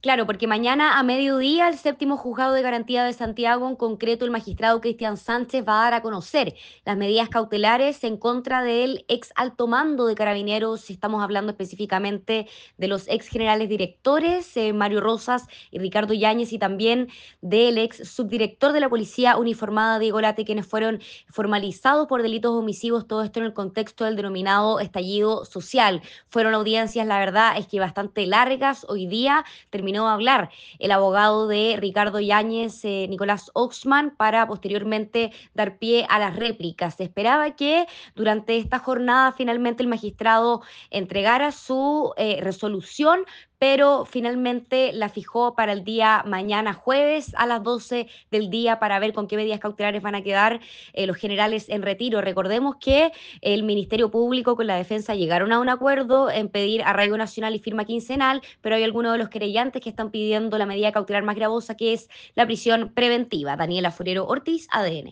Claro, porque mañana a mediodía el séptimo juzgado de garantía de Santiago, en concreto el magistrado Cristian Sánchez, va a dar a conocer las medidas cautelares en contra del ex alto mando de Carabineros, si estamos hablando específicamente de los ex generales directores, Mario Rosas y Ricardo Yáñez, y también del ex subdirector de la Policía Uniformada, Diego Late, quienes fueron formalizados por delitos omisivos, todo esto en el contexto del denominado estallido social. Fueron audiencias, la verdad es que bastante largas. Hoy día terminó de hablar el abogado de Ricardo Yáñez, Nicolás Oxman, para posteriormente dar pie a las réplicas. Se esperaba que durante esta jornada finalmente el magistrado entregara su resolución, pero finalmente la fijó para el día mañana jueves a las 12 del día para ver con qué medidas cautelares van a quedar los generales en retiro. Recordemos que el Ministerio Público con la defensa llegaron a un acuerdo en pedir arraigo nacional y firma quincenal, pero hay algunos de los querellantes que están pidiendo la medida cautelar más gravosa, que es la prisión preventiva. Daniela Forero Ortiz, ADN.